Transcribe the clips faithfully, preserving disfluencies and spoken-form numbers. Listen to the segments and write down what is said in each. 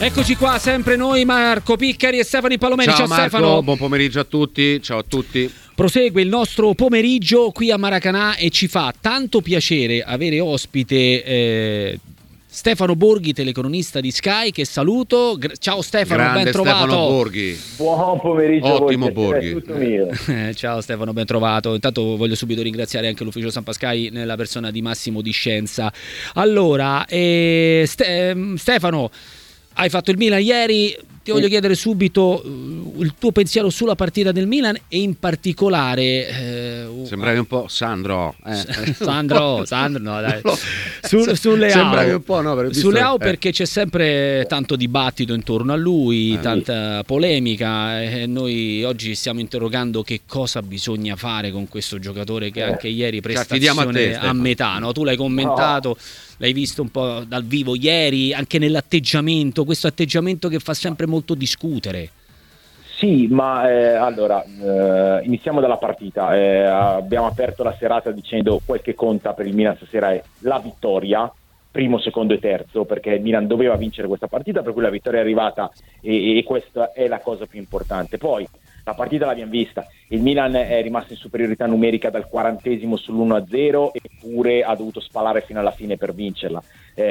Eccoci qua, sempre noi, Marco Piccari e Stefano Palomeni. Ciao, Ciao Marco, Stefano. buon pomeriggio a tutti. Ciao a tutti. Prosegue il nostro pomeriggio qui a Maracanã e ci fa tanto piacere avere ospite eh, Stefano Borghi, telecronista di Sky, che saluto. Gra- Ciao Stefano, Grande ben trovato. Stefano Borghi. Buon pomeriggio. Ottimo voi, Borghi. è tutto mio. Eh, ciao Stefano, ben trovato. Intanto voglio subito ringraziare anche l'ufficio Sampa Sky nella persona di Massimo Di Scienza. Allora, eh, Ste- Stefano, hai fatto il Milan ieri, ti voglio chiedere subito uh, il tuo pensiero sulla partita del Milan e in particolare uh, sembravi un po' Sandro eh. Sandro, Sandro no dai su, su Leao, sembravi un po' no, per su Leao eh. perché c'è sempre tanto dibattito intorno a lui, eh, tanta polemica e noi oggi stiamo interrogando che cosa bisogna fare con questo giocatore che anche ieri prestazione a, te, a metà, no? Tu l'hai commentato, no. L'hai visto un po' dal vivo ieri, anche nell'atteggiamento, questo atteggiamento che fa sempre molto discutere. Sì, ma eh, allora, eh, iniziamo dalla partita. Eh, abbiamo aperto la serata dicendo quel che conta per il Milan stasera è la vittoria, primo, secondo e terzo, perché il Milan doveva vincere questa partita, per cui la vittoria è arrivata e, e questa è la cosa più importante. Poi la partita l'abbiamo vista, il Milan è rimasto in superiorità numerica dal quarantesimo sull'uno a zero, eppure ha dovuto spalare fino alla fine per vincerla.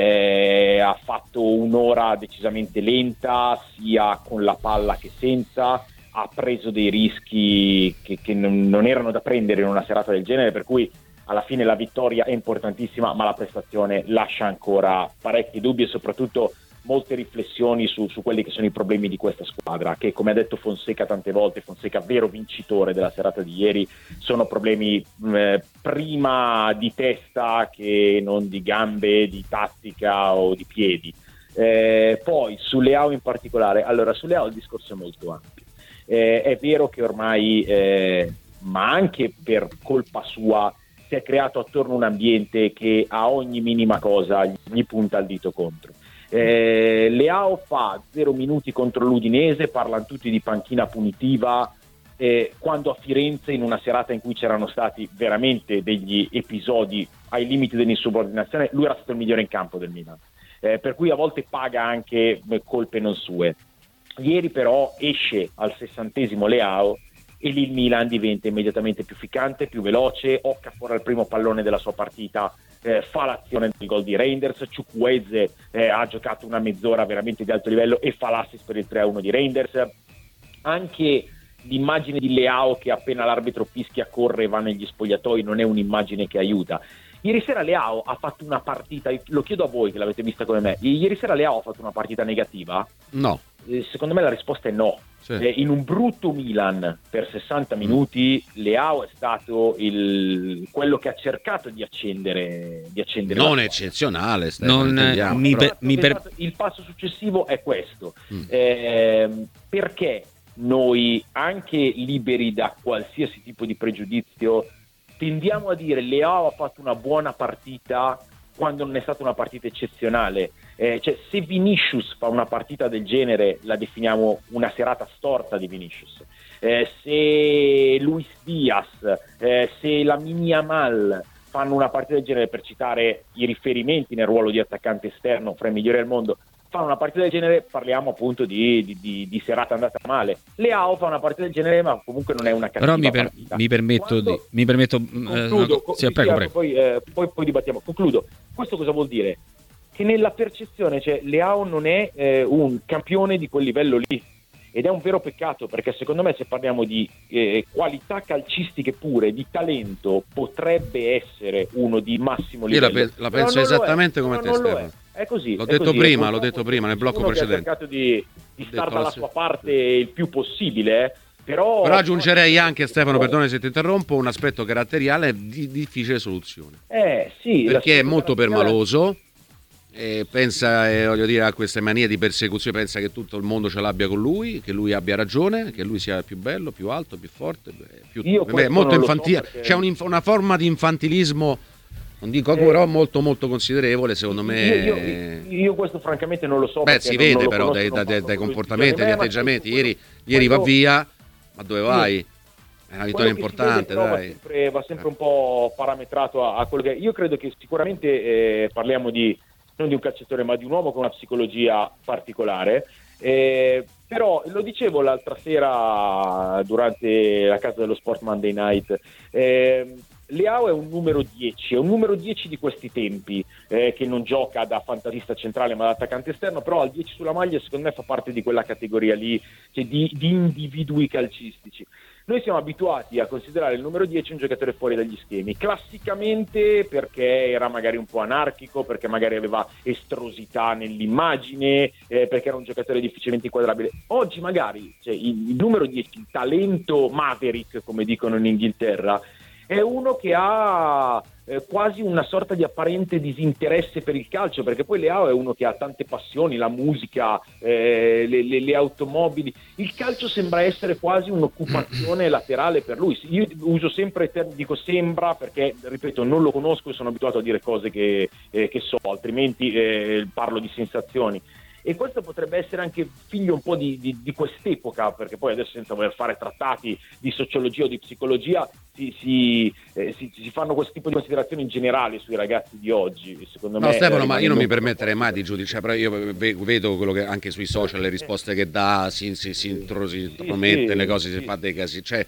Eh, ha fatto un'ora decisamente lenta, sia con la palla che senza, ha preso dei rischi che, che non, non erano da prendere in una serata del genere, per cui alla fine la vittoria è importantissima, ma la prestazione lascia ancora parecchi dubbi e soprattutto molte riflessioni su, su quelli che sono i problemi di questa squadra, che, come ha detto Fonseca tante volte, Fonseca vero vincitore della serata di ieri, sono problemi eh, prima di testa che non di gambe, di tattica o di piedi. Eh, poi su Leao in particolare, allora su Leao il discorso è molto ampio. Eh, è vero che ormai, eh, ma anche per colpa sua, si è creato attorno un ambiente che a ogni minima cosa gli punta il dito contro. Eh, Leao fa zero minuti contro l'Udinese, parlano tutti di panchina punitiva, eh, quando a Firenze, in una serata in cui c'erano stati veramente degli episodi ai limiti dell'insubordinazione, lui era stato il migliore in campo del Milan, eh, per cui a volte paga anche colpe non sue. Ieri però esce al sessantesimo Leao e lì il Milan diventa immediatamente più ficcante, più veloce, occa fuori al primo pallone della sua partita, eh, fa l'azione del gol di Reinders, Chukwueze eh, ha giocato una mezz'ora veramente di alto livello e fa l'assist per il tre a uno di Reinders. Anche l'immagine di Leao che appena l'arbitro fischia corre e va negli spogliatoi non è un'immagine che aiuta. Ieri sera Leao ha fatto una partita, lo chiedo a voi che l'avete vista come me, ieri sera Leao ha fatto una partita negativa? No. Eh, secondo me la risposta è no. Sì. Eh, in un brutto Milan per sessanta minuti Leao è stato il, quello che ha cercato di accendere, di accendere non la eccezionale, Stefano, non intendiamo. mi per, mi per... esatto, il passo successivo è questo, mm. eh, perché noi, anche liberi da qualsiasi tipo di pregiudizio, tendiamo a dire Leao ha fatto una buona partita quando non è stata una partita eccezionale. Eh, cioè, se Vinicius fa una partita del genere la definiamo una serata storta di Vinicius. Eh, se Luis Diaz, eh, se Lamine Yamal fanno una partita del genere, per citare i riferimenti nel ruolo di attaccante esterno fra i migliori al mondo, fanno una partita del genere, parliamo appunto di, di, di, di serata andata male. Leao fa una partita del genere, ma comunque non è una cattiva Però mi, per, partita. mi permetto Quando, di mi permetto concludo, eh, no, sì, prego, prego. Poi, eh, poi, poi dibattiamo. Concludo. Questo cosa vuol dire? Che nella percezione, cioè, Leao non è eh, un campione di quel livello lì, ed è un vero peccato, perché secondo me, se parliamo di eh, qualità calcistiche pure, di talento, potrebbe essere uno di massimo livello. Io la, pe- la penso esattamente come te, Stefano. È. È così. L'ho è detto così. prima, l'ho detto prima nel blocco precedente. Ha cercato di, di star dalla la... sua parte il più possibile, eh. Però, Però aggiungerei anche, Stefano, perdone se ti interrompo, un aspetto caratteriale di difficile soluzione. Eh, sì, perché è molto permaloso. E pensa, eh, voglio dire, a queste manie di persecuzione, pensa che tutto il mondo ce l'abbia con lui, che lui abbia ragione, che lui sia più bello, più alto, più forte, più... Beh, molto infantile, so perché... c'è un, una forma di infantilismo, non dico eh, però molto molto considerevole, secondo me. Io, io, io questo francamente non lo so. Beh, si vede però conosco, dai, dai, dai comportamenti, dagli atteggiamenti. Ieri, quello, ieri va via, ma dove vai? Io, è una vittoria importante, vede, dai. Va sempre, va sempre un po' parametrato a, a quello che... Io credo che sicuramente eh, parliamo di non di un calciatore ma di un uomo con una psicologia particolare. Eh, però lo dicevo l'altra sera durante la casa dello Sport Monday Night, eh, Leao è un numero dieci, è un numero dieci di questi tempi, eh, che non gioca da fantasista centrale ma da attaccante esterno, però al dieci sulla maglia secondo me fa parte di quella categoria lì, cioè di, di individui calcistici. Noi siamo abituati a considerare il numero dieci un giocatore fuori dagli schemi, classicamente perché era magari un po' anarchico, perché magari aveva estrosità nell'immagine, eh, perché era un giocatore difficilmente inquadrabile. Oggi magari cioè, il, il numero dieci, il talento maverick, come dicono in Inghilterra, è uno che ha eh, quasi una sorta di apparente disinteresse per il calcio, perché poi Leao è uno che ha tante passioni, la musica, eh, le, le, le automobili. Il calcio sembra essere quasi un'occupazione laterale per lui. Io uso sempre, dico sembra, perché ripeto non lo conosco e sono abituato a dire cose che, eh, che so, altrimenti eh, parlo di sensazioni. E questo potrebbe essere anche figlio un po' di, di, di quest'epoca, perché poi adesso, senza voler fare trattati di sociologia o di psicologia, si, si, eh, si, si fanno questo tipo di considerazioni in generale sui ragazzi di oggi. Secondo no, me, Stefano, eh, ma io non mi permetterei mai di giudicare, però io vedo quello che anche sui social, le risposte che dà, si, si, si, intro, si sì, promette sì, le cose, sì. si fa dei casi, cioè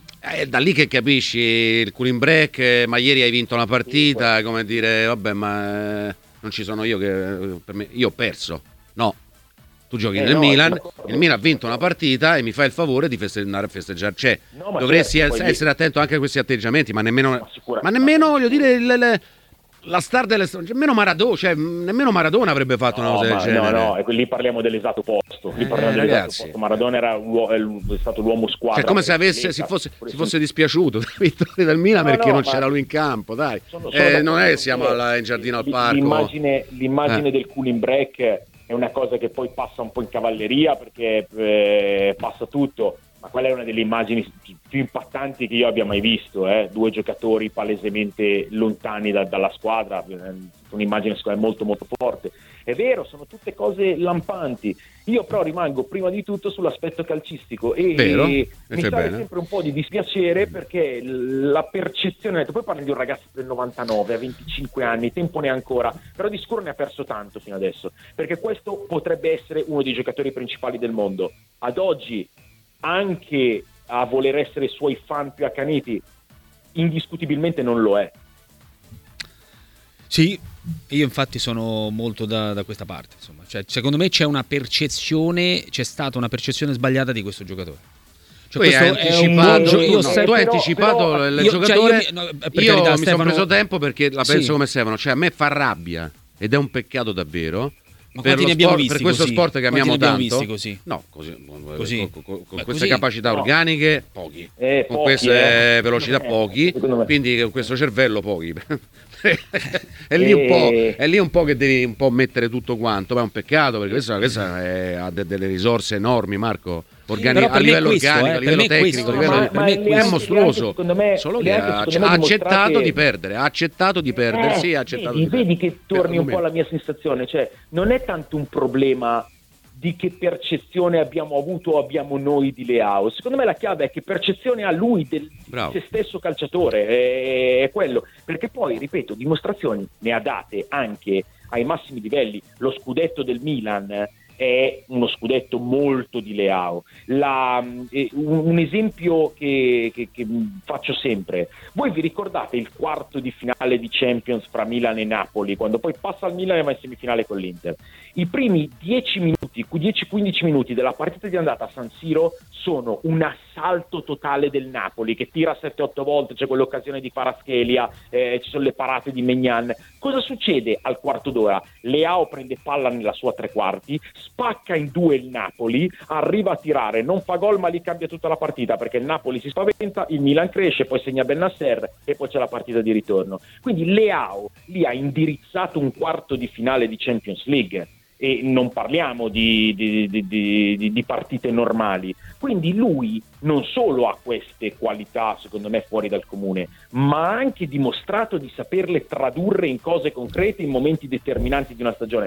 è da lì che capisci il cooling break, ma ieri hai vinto una partita, sì, come dire, vabbè, ma eh, non ci sono io che per me, io ho perso, no. Tu giochi eh nel no, Milan, il Milan ha vinto una partita e mi fai il favore di feste- andare a festeggiare. Cioè, no, dovresti certo, essere, essere attento anche a questi atteggiamenti, ma nemmeno, ma, ma nemmeno voglio dire, le, le, la star delle nemmeno Maradona, cioè, nemmeno Maradona avrebbe fatto no, una cosa del genere. No, no, lì parliamo dell'esatto opposto. Lì parliamo eh, dell'esatto opposto. Maradona era un, è stato l'uomo squadra. Cioè, come se avesse, si fosse, si fosse dispiaciuto della vittoria del Milan no, perché no, non c'era lui in campo, dai. Sono, sono eh, non è che siamo alla, in giardino al parco. L'immagine, l'immagine eh. del cooling break è una cosa che poi passa un po' in cavalleria perché eh, passa tutto, ma quella è una delle immagini più impattanti che io abbia mai visto, eh? Due giocatori palesemente lontani da, dalla squadra, un'immagine secondo me molto molto forte. È vero, sono tutte cose lampanti. Io però rimango prima di tutto sull'aspetto calcistico e, vero, e mi sale bene. sempre un po' di dispiacere perché la percezione, poi parli di un ragazzo del novantanove a venticinque anni, tempo ne ha ancora, però di sicuro ne ha perso tanto fino adesso, perché questo potrebbe essere uno dei giocatori principali del mondo. Ad oggi, anche a voler essere i suoi fan più accaniti, indiscutibilmente non lo è. Sì, io infatti sono molto da, da questa parte, insomma. Cioè, secondo me c'è una percezione, c'è stata una percezione sbagliata di questo giocatore. Cioè, questo hai anticipato, è un io no, tu hai anticipato però, il io, giocatore, cioè io, no, per io carità, mi Stefano... sono preso tempo perché la penso sì. come Stefano, cioè a me fa rabbia ed è un peccato davvero. Ma per, lo sport, per questo così? sport che amiamo tanto, così? No, così, così. con, con, con Beh, queste così. capacità no. organiche, pochi, eh, con pochi, queste eh. velocità, eh, pochi, quindi con questo cervello, pochi. è, lì un po', è lì un po' che devi un po' mettere tutto quanto, ma è un peccato perché questa, questa è, ha de, delle risorse enormi, Marco. Organi- a livello questo, organico, eh, a livello tecnico, a livello ma, ma è, è mostruoso. Me, Solo che ha, ha accettato che... di perdere, ha accettato di perdersi, eh, ha accettato vedi, di perdere. Vedi che torni un po' alla mia sensazione, cioè non è tanto un problema di che percezione abbiamo avuto o abbiamo noi di Leao. Secondo me la chiave è che percezione ha lui del Bravo. se stesso calciatore, è, è quello, perché poi, ripeto, dimostrazioni ne ha date anche ai massimi livelli. Lo scudetto del Milan è uno scudetto molto di Leao. La, eh, un, un esempio che, che, che faccio sempre: voi vi ricordate il quarto di finale di Champions fra Milan e Napoli, quando poi passa al Milan e va in semifinale con l'Inter? I primi dieci minuti, dieci quindici minuti della partita di andata a San Siro sono un assalto totale del Napoli che tira sette otto volte, c'è quell'occasione di Kvaratskhelia, eh, ci sono le parate di Maignan. Cosa succede al quarto d'ora? Leao prende palla nella sua tre quarti, spacca in due il Napoli, arriva a tirare, non fa gol ma lì cambia tutta la partita perché il Napoli si spaventa, il Milan cresce, poi segna Bennacer e poi c'è la partita di ritorno. Quindi Leao lì ha indirizzato un quarto di finale di Champions League. E non parliamo di, di, di, di, di partite normali. Quindi lui non solo ha queste qualità, secondo me, fuori dal comune, ma ha anche dimostrato di saperle tradurre in cose concrete in momenti determinanti di una stagione.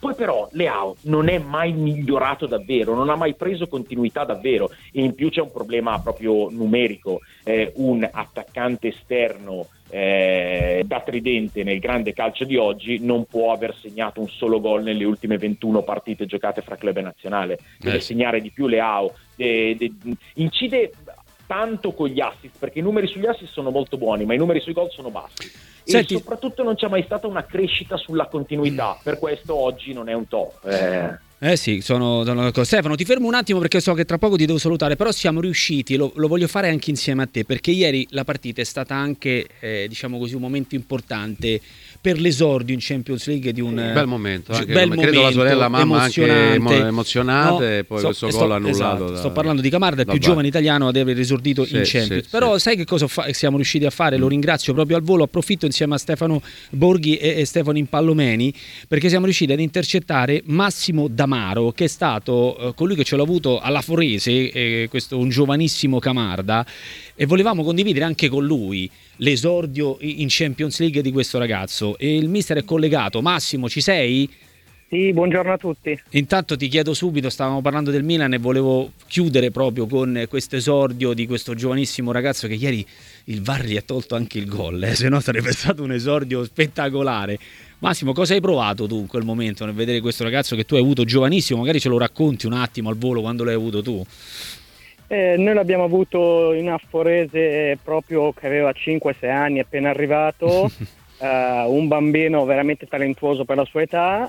Poi però Leao non è mai migliorato davvero, non ha mai preso continuità davvero, e in più c'è un problema proprio numerico, eh, un attaccante esterno eh, da tridente nel grande calcio di oggi non può aver segnato un solo gol nelle ultime ventuno partite giocate fra club e nazionale, deve eh. segnare di più Leao, de, de, incide tanto con gli assist, perché i numeri sugli assist sono molto buoni, ma i numeri sui gol sono bassi. Senti, e soprattutto non c'è mai stata una crescita sulla continuità, per questo oggi non è un top. Eh. Eh sì, sono, sono d'accordo. Stefano, ti fermo un attimo perché so che tra poco ti devo salutare, però siamo riusciti, lo, lo voglio fare anche insieme a te, perché ieri la partita è stata anche, eh, diciamo così, un momento importante per l'esordio in Champions League di un bel momento, anche bel credo momento, la sorella mamma anche emozionante, emozionata, no, e poi so, questo sto, gol annullato. Esatto, da, sto parlando di Camarda, il più vabbè. giovane italiano ad aver esordito sì, in Champions. Sì, però sì. sai che cosa fa- siamo riusciti a fare? Lo ringrazio proprio al volo, approfitto insieme a Stefano Borghi e, e Stefano Impallomeni, perché siamo riusciti ad intercettare Massimo Damaro, che è stato eh, colui che ce l'ha avuto alla Forese, eh, questo un giovanissimo Camarda, e volevamo condividere anche con lui l'esordio in Champions League di questo ragazzo, e il mister è collegato. Massimo, ci sei? Sì, buongiorno a tutti. Intanto ti chiedo subito, stavamo parlando del Milan e volevo chiudere proprio con questo esordio di questo giovanissimo ragazzo che ieri il V A R gli ha tolto anche il gol, eh? Se no sarebbe stato un esordio spettacolare. Massimo, cosa hai provato tu in quel momento nel vedere questo ragazzo che tu hai avuto giovanissimo? Magari ce lo racconti un attimo al volo quando l'hai avuto tu. Eh, noi l'abbiamo avuto in Afforese proprio che aveva cinque sei anni, appena arrivato, uh, un bambino veramente talentuoso per la sua età,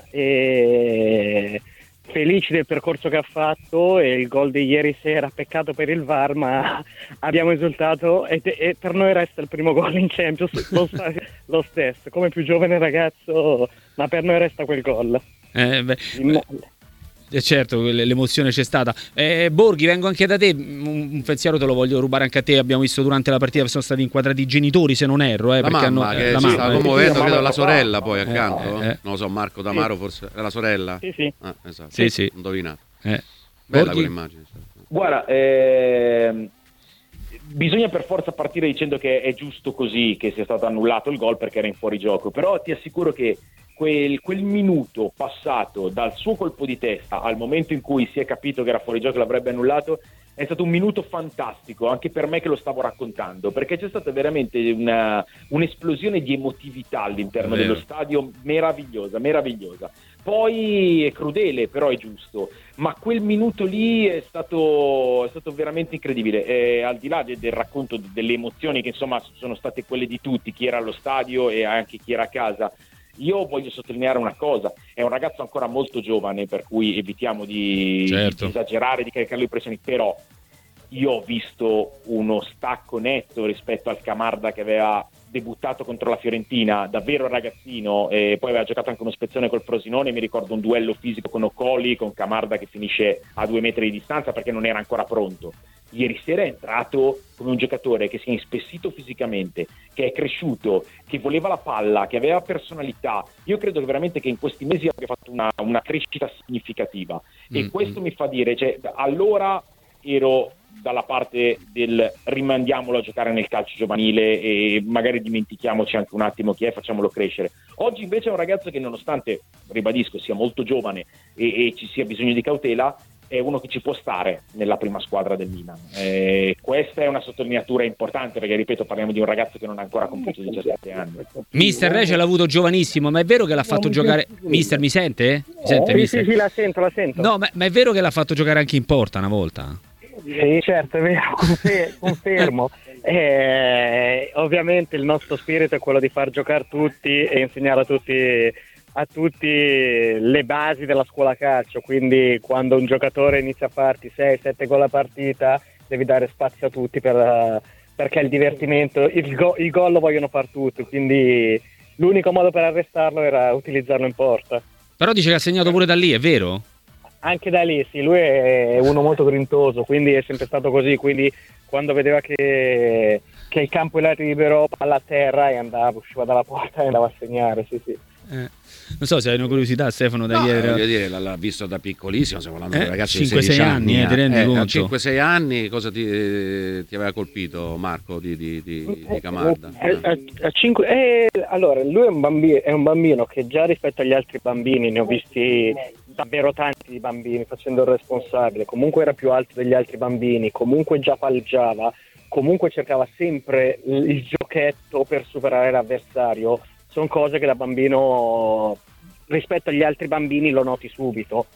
e felici del percorso che ha fatto, e il gol di ieri sera, peccato per il V A R, ma abbiamo esultato, e, e per noi resta il primo gol in Champions, lo, lo stesso, come più giovane ragazzo, ma per noi resta quel gol. Eh, beh, Eh, certo, l'emozione c'è stata. eh, Borghi, vengo anche da te, un, un pensiero te lo voglio rubare anche a te. Abbiamo visto durante la partita che sono stati inquadrati i genitori, se non erro, eh, la perché mamma hanno, che eh, la si mamma, sta eh. commuovendo, Sì, credo la mamma, sorella papà. poi accanto, Eh, eh. non lo so, Marco Damaro forse è la sorella. Sì, sì. Ah, esatto. Sì, sì. Indovinato. Eh. Bella Borghi? quell'immagine. Guarda, ehm, bisogna per forza partire dicendo che è giusto così che sia stato annullato il gol perché era in fuorigioco, però ti assicuro che quel, quel minuto passato dal suo colpo di testa al momento in cui si è capito che era fuorigioco e l'avrebbe annullato è stato un minuto fantastico anche per me che lo stavo raccontando, perché c'è stata veramente una, un'esplosione di emotività all'interno Vero. dello stadio meravigliosa, meravigliosa. Poi è crudele, però è giusto, ma quel minuto lì è stato, è stato veramente incredibile, e al di là de, del racconto de, delle emozioni che insomma sono state quelle di tutti, chi era allo stadio e anche chi era a casa. Io voglio sottolineare una cosa, è un ragazzo ancora molto giovane, per cui evitiamo di, Certo. di esagerare, di caricare le pressioni, però io ho visto uno stacco netto rispetto al Camarda che aveva debuttato contro la Fiorentina, davvero ragazzino, e poi aveva giocato anche uno spezzone col Frosinone. Mi ricordo un duello fisico con Ocoli, con Camarda che finisce a due metri di distanza perché non era ancora pronto. Ieri sera è entrato come un giocatore che si è ispessito fisicamente, che è cresciuto, che voleva la palla, che aveva personalità. Io credo che veramente che in questi mesi abbia fatto una, una crescita significativa, e Mm, questo mm. mi fa dire, cioè, allora ero dalla parte del rimandiamolo a giocare nel calcio giovanile e magari dimentichiamoci anche un attimo chi è, facciamolo crescere. Oggi invece è un ragazzo che, nonostante, ribadisco, sia molto giovane e, e ci sia bisogno di cautela, è uno che ci può stare nella prima squadra del Milan. Eh, questa è una sottolineatura importante perché, ripeto, parliamo di un ragazzo che non ha ancora compiuto diciassette anni. Mister Re ce l'ha avuto giovanissimo, ma è vero che l'ha fatto giocare. Mister, mi sente? Mi sente, Sì, mister? sì, sì, la sento, la sento. No, ma, ma è vero che l'ha fatto giocare anche in porta una volta? Sì, certo, è vero, confer- confermo. Eh, ovviamente il nostro spirito è quello di far giocare tutti e insegnare a tutti, a tutti le basi della scuola calcio, quindi quando un giocatore inizia a farti sei sette gol a partita devi dare spazio a tutti per, perché il divertimento, il, go, il gol lo vogliono far tutti, quindi l'unico modo per arrestarlo era utilizzarlo in porta. Però dice che ha segnato pure da lì, è vero? Anche da lì, sì, lui è uno molto grintoso, quindi è sempre stato così, quindi quando vedeva che, che il campo era libero, palla a terra, e andava, usciva dalla porta e andava a segnare, sì, sì. Eh. Non so se hai una curiosità, Stefano, da no, chiedere. Voglio dire, l'ha visto da piccolissimo, stiamo parlando Eh, di ragazzi cinque sei di sedici anni, anni, eh, ti rendi eh, conto? a cinque sei anni cosa ti, ti aveva colpito, Marco, di, di, di, di Camarda? Eh, a, a cinque, eh, allora, lui è un, bambino, è un bambino che già rispetto agli altri bambini, ne ho visti davvero tanti di bambini facendo il responsabile, comunque era più alto degli altri bambini, comunque già palleggiava, comunque cercava sempre il, il giochetto per superare l'avversario. Sono cose che da bambino rispetto agli altri bambini lo noti subito.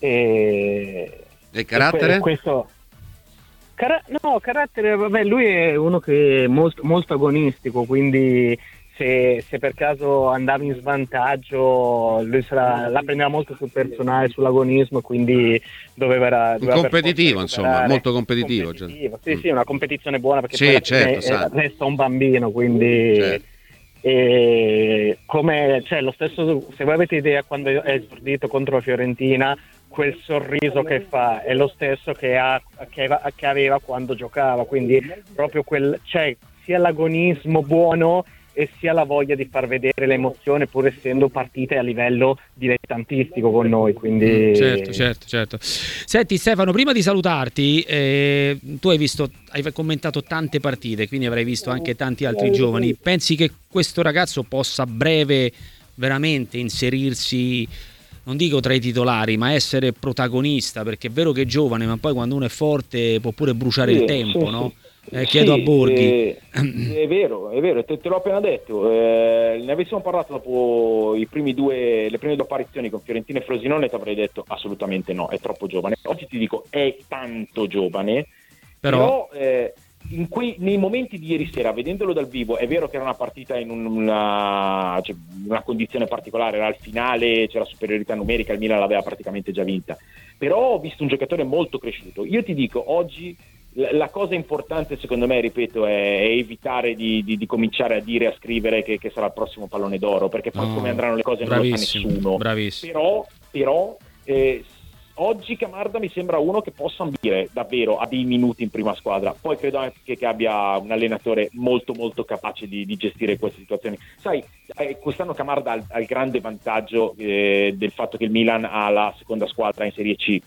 E, e il carattere? E questo, cara- no, carattere, vabbè, lui è uno che è molto, molto agonistico, quindi se, se per caso andava in svantaggio lui sarà, la prendeva molto sul personale, sull'agonismo, quindi doveva, doveva un competitivo, insomma, molto competitivo, competitivo. Sì, sì, una competizione buona, perché sì, poi certo, è, resta un bambino, quindi certo. E come, cioè, lo stesso, se voi avete idea, quando è esordito contro la Fiorentina, quel sorriso che fa è lo stesso che, ha, che, aveva, che aveva quando giocava, quindi proprio quel, cioè, sia l'agonismo buono e sia la voglia di far vedere l'emozione, pur essendo partite a livello dilettantistico con noi, quindi certo certo certo. Senti Stefano, prima di salutarti, eh, tu hai visto, hai commentato tante partite, quindi avrai visto anche tanti altri giovani. Pensi che questo ragazzo possa a breve veramente inserirsi, non dico tra i titolari, ma essere protagonista? Perché è vero che è giovane, ma poi quando uno è forte può pure bruciare sì, il tempo, sì, no? Sì. Eh, chiedo sì, a Borghi. Eh, è vero, è vero, te, te l'ho appena detto. Eh, ne avessimo parlato dopo i primi due, le prime due apparizioni con Fiorentina e Frosinone, ti avrei detto assolutamente no, è troppo giovane. Oggi ti dico è tanto giovane, però, però eh, in quei, nei momenti di ieri sera, vedendolo dal vivo, è vero che era una partita in una, cioè, una condizione particolare, era al finale, c'era superiorità numerica, il Milan l'aveva praticamente già vinta, però ho visto un giocatore molto cresciuto. Io ti dico, oggi la cosa importante secondo me, ripeto, è, è evitare di, di, di cominciare a dire, a scrivere che, che sarà il prossimo pallone d'oro, perché poi no, come andranno le cose non lo sa nessuno. Bravissimo. Però, però eh, oggi Camarda mi sembra uno che possa ambire davvero a dei minuti in prima squadra. Poi credo anche che abbia un allenatore molto molto capace di, di gestire queste situazioni. Sai, eh, quest'anno Camarda ha, ha il grande vantaggio eh, del fatto che il Milan ha la seconda squadra in Serie C.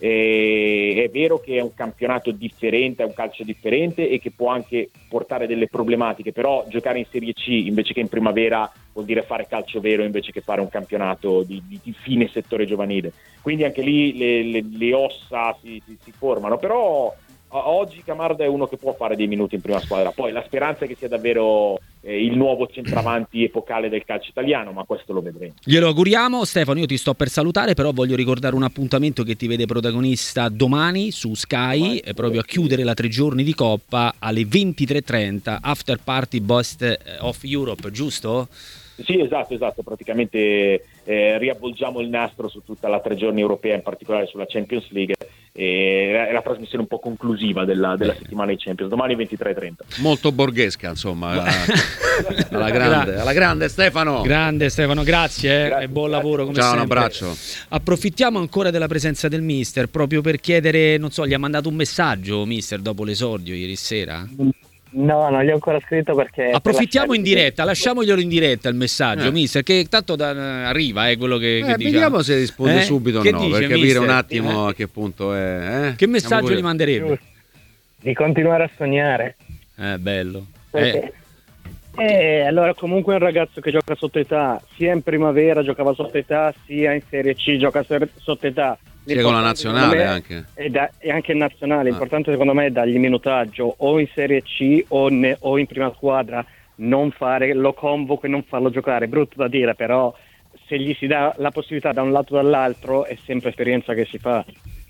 E è vero che è un campionato differente, è un calcio differente e che può anche portare delle problematiche, però giocare in Serie C invece che in primavera vuol dire fare calcio vero invece che fare un campionato di, di, di fine settore giovanile, quindi anche lì le, le, le ossa si, si, si formano, però oggi Camarda è uno che può fare dei minuti in prima squadra. Poi la speranza è che sia davvero eh, il nuovo centravanti epocale del calcio italiano, ma questo lo vedremo. Glielo auguriamo. Stefano, io ti sto per salutare, però voglio ricordare un appuntamento che ti vede protagonista domani su Sky, è proprio a chiudere la tre giorni di Coppa alle ventitré e trenta, After Party Best of Europe, giusto? Sì, esatto, esatto, praticamente eh, riavvolgiamo il nastro su tutta la tre giorni europea, in particolare sulla Champions League, e è la trasmissione un po' conclusiva della, della settimana di Champions, domani ventitré e trenta. Molto borghesca, insomma, alla grande, alla grande Stefano. Grande Stefano, grazie, eh, grazie e buon lavoro come Ciao, sempre. Un abbraccio. Approfittiamo ancora della presenza del mister, proprio per chiedere, non so, gli ha mandato un messaggio mister dopo l'esordio ieri sera? No, non gli ho ancora scritto perché... Approfittiamo in diretta, lasciamoglielo in diretta il messaggio, eh. mister, che tanto da, arriva, è eh, quello che, eh, che diciamo. Vediamo se risponde eh? subito o no, dice, per capire mister? un attimo eh? a che punto è. Eh? Che messaggio gli manderebbe? Di continuare a sognare. Eh, bello. Eh. Eh, allora comunque è un ragazzo che gioca sotto età, sia in primavera giocava sotto età, sia in Serie C gioca sotto età. Sia con la nazionale anche. E, da, e anche in nazionale, l'importante ah. secondo me è dargli minutaggio o in Serie C o, ne, o in prima squadra, non fare, lo convoco e non farlo giocare, brutto da dire, però se gli si dà la possibilità da un lato o dall'altro è sempre esperienza che si fa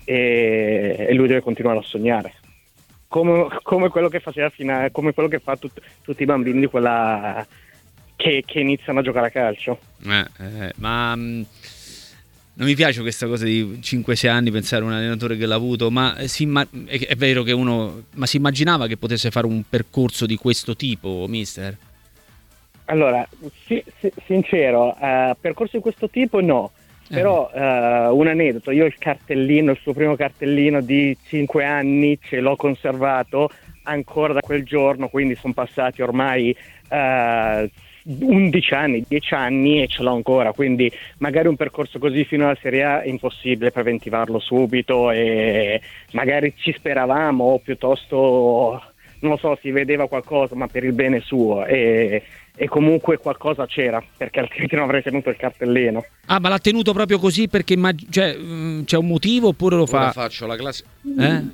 e, e lui deve continuare a sognare. Come, come quello che faceva fino a, come quello che fa tut, tutti i bambini di quella che, che iniziano a giocare a calcio. Eh, eh, ma mh, non mi piace questa cosa di cinque sei anni pensare a un allenatore che l'ha avuto, ma si, è, è vero che uno, ma si immaginava che potesse fare un percorso di questo tipo, mister? Allora, sì, sì, sincero, uh, percorso di questo tipo no. Però uh, un aneddoto, io il cartellino, il suo primo cartellino di cinque anni ce l'ho conservato ancora da quel giorno, quindi sono passati ormai uh, undici anni, dieci anni e ce l'ho ancora, quindi magari un percorso così fino alla Serie A è impossibile preventivarlo subito e magari ci speravamo o piuttosto, non lo so, si vedeva qualcosa ma per il bene suo e, e comunque qualcosa c'era, perché altrimenti non avrei tenuto il cartellino. Ah, ma l'ha tenuto proprio così perché immag- cioè, mh, c'è un motivo oppure lo fa? Ora faccio la classe. Eh?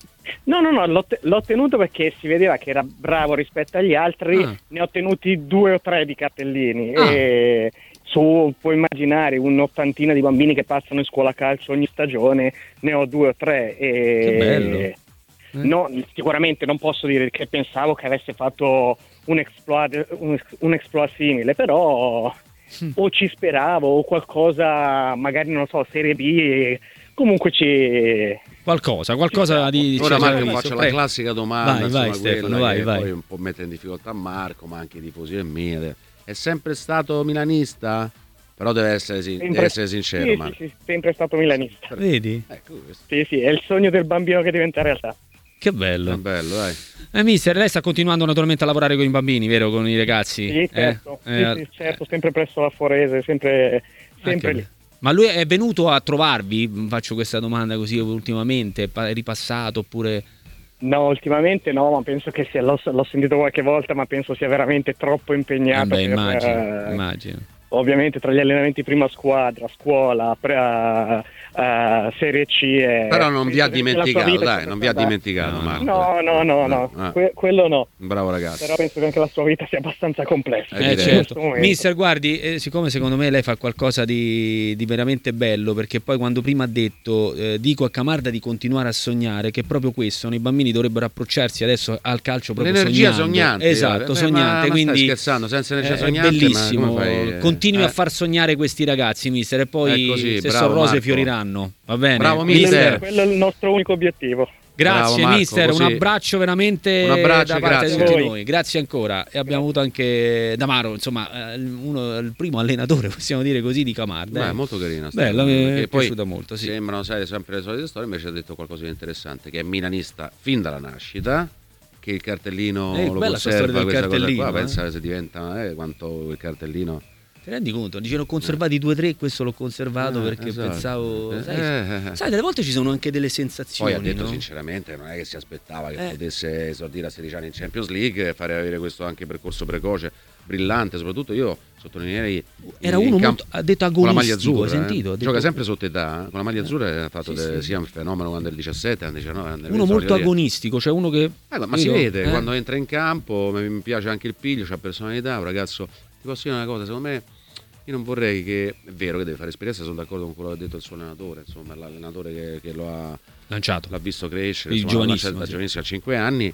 No, no, no, l'ho, te- l'ho tenuto perché si vedeva che era bravo rispetto agli altri, Ah. ne ho tenuti due o tre di cartellini Ah. e su, puoi immaginare un'ottantina di bambini che passano in scuola calcio ogni stagione, ne ho due o tre e Che bello. Eh. no, sicuramente non posso dire che pensavo che avesse fatto un exploit, un, un exploit simile, però Mm. o ci speravo o qualcosa, magari non lo so, Serie B, e comunque ci... Qualcosa, qualcosa di... Ora cioè, Marco cioè, faccio la prego. classica domanda, Vai, insomma, vai, Stefano, quella vai, che vai. poi un po' mette in difficoltà Marco, ma anche i tifosi del Milan. È sempre stato milanista? Però deve essere, sì, deve essere sincero, sì, Marco. sì, sì, sempre stato milanista. Vedi? Ecco, questo Sì, sì, è il sogno del bambino che diventa realtà. Che bello. è bello, dai. Eh, mister, lei sta continuando naturalmente a lavorare con i bambini, vero? Con i ragazzi? Sì, certo, Eh? sì, sì, certo, sempre presso la Forese, sempre, sempre Anche- lì. Ma lui è venuto a trovarvi? Faccio questa domanda così ultimamente, è ripassato oppure... No, ultimamente no, ma penso che sia, l'ho, l'ho sentito qualche volta, ma penso sia veramente troppo Eh impegnato. beh, per, immagino, eh, immagino. Ovviamente tra gli allenamenti prima squadra, scuola, pre, eh, eh, Serie C. E, Però non vi ha penso che la sua dimenticato, vita dai, sia non vi ha abbastanza- dimenticato, No, Marco. No, no, no, no, Ah, que- quello no. un bravo ragazzo. Però penso che anche la sua vita sia abbastanza complessa. Eh, Eh, in direi. certo. questo momento. Mister, guardi, eh, siccome secondo me lei fa qualcosa di, di veramente bello, perché poi quando prima ha detto eh, dico a Camarda di continuare a sognare, che proprio questo, i bambini dovrebbero approcciarsi adesso al calcio proprio L'energia sognando. sognante. Esatto, eh, sognante. Ma, ma quindi stai scherzando, senza energia eh, è sognante, bellissimo. ma come fai, eh? Continui Eh, a far sognare questi ragazzi, mister, e poi È così, se bravo, sono rose Marco. fioriranno. Va bene? Bravo, Quello, mister. è, quello è il nostro unico obiettivo. Grazie Bravo, Marco, mister, così. un abbraccio veramente Un abbraccio, da parte grazie. di tutti Voi. noi, grazie ancora. E abbiamo avuto anche Damaro, insomma, eh, uno, il primo allenatore, possiamo dire così, di Camarda. Beh, eh. è molto carina. sta Bella, cosa, mi è perché poi piaciuta molto, sì. sembrano sai, sempre le solite storie, invece ha detto qualcosa di interessante, che è milanista fin dalla nascita, che il cartellino Eh, lo bella sta storia conserva, del questa cosa cartellino, qua, eh. pensa se diventa eh, quanto il cartellino. Ti rendi conto? Dice, l'ho conservati due o tre, questo l'ho conservato Eh, perché esatto. pensavo... Eh, sai, eh, eh. sai, delle volte ci sono anche delle sensazioni, Poi ha detto no? sinceramente non è che si aspettava che Eh. potesse esordire a sedici anni in Champions League e fare avere questo anche percorso precoce brillante, soprattutto io sottolineerei Era in uno campo- molto, ha detto con la maglia agonistico, azzurra, hai sentito? eh. Ha detto- Gioca sempre sotto età, eh. Con la maglia azzurra ha fatto Sì, de- sì. sia un fenomeno quando è il diciassette, nel diciannove, nel Uno venti, molto voglio dire. agonistico, cioè uno che... Eh, ma si Capito? vede Eh? quando entra in campo, mi mi piace anche il piglio, c'ha personalità, un ragazzo. Ti posso dire una cosa, secondo me io non vorrei che, è vero che deve fare esperienza, sono d'accordo con quello che ha detto il suo allenatore, insomma, l'allenatore che, che lo ha, Lanciato. l'ha visto crescere, Il insomma, giovanissimo, da sì. giovanissimo a cinque anni.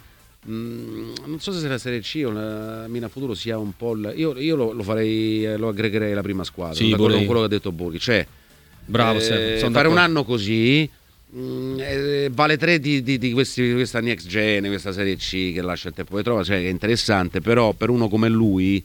Mm, non so se la Serie C o la Mina Futuro sia un po' il, io, io lo, lo farei, eh, lo aggregherei alla prima squadra, Sì, sono d'accordo vorrei. con quello che ha detto Borghi, cioè Bravo, eh, Stefano, sono fare un d'accordo. anno così mm, eh, vale tre di, di, di questi, di questa Next Gen, questa Serie C che lascia il tempo che trova, cioè che è interessante, però per uno come lui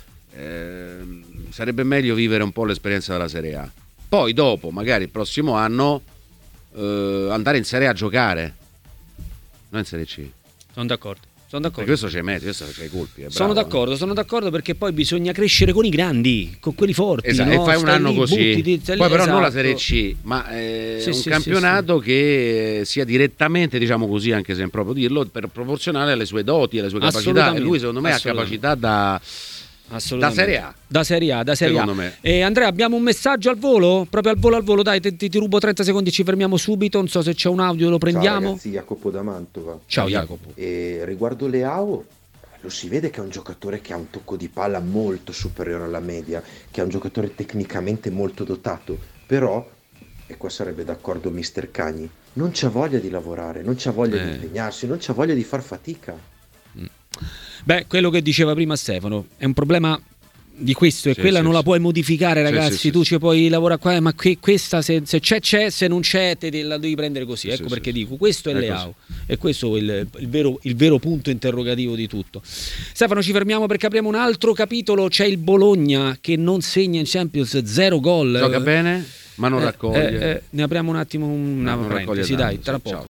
eh, sarebbe meglio vivere un po' l'esperienza della Serie A, poi dopo magari il prossimo anno eh, andare in Serie A a giocare, non in Serie C, Sono d'accordo. Sono perché d'accordo. questo c'è meglio, questo c'è i colpi, è Sono bravo, eh. d'accordo, sono d'accordo perché poi bisogna crescere con i grandi, con quelli forti. Esatto, no? e fai un Stai anno lì, così, buttiti, stai lì, poi però non la esatto. Serie C, ma eh, Sì, un sì, campionato che sia direttamente, diciamo così, anche se è improprio dirlo, per proporzionale alle sue doti, alle sue capacità, e Assolutamente, lui secondo me ha assolutamente. capacità da, da Assolutamente. Serie A. Da Serie A, da Serie Secondo A. me. E Andrea, abbiamo un messaggio al volo? Proprio al volo al volo, dai, ti, ti- ti rubo trenta secondi, ci fermiamo subito, non so se c'è un audio, lo Ciao prendiamo. ragazzi, Jacopo da Mantova. Ciao Jacopo. E riguardo Leao, lo si vede che è un giocatore che ha un tocco di palla molto superiore alla media, che è un giocatore tecnicamente molto dotato, però, e qua sarebbe d'accordo mister Cagni, non c'ha voglia di lavorare, non c'ha voglia Eh. di impegnarsi, non c'ha voglia di far fatica. Beh, quello che diceva prima Stefano, è un problema di questo e Sì, quella sì, non la sì. puoi modificare, Sì, ragazzi. sì, sì, tu sì. ci puoi lavorare qua, ma que- questa se, se c'è c'è, se non c'è te, te la devi prendere così. Sì, ecco sì, perché sì, dico, questo è è Leao e questo è il, il vero, il vero punto interrogativo di tutto. Stefano, ci fermiamo perché apriamo un altro capitolo, c'è il Bologna che non segna in Champions, zero gol. Gioca bene, ma non Eh, raccoglie. eh, eh, ne apriamo un attimo una Non raccoglie parentesi, tanto, dai, sì, tra poco. ciao.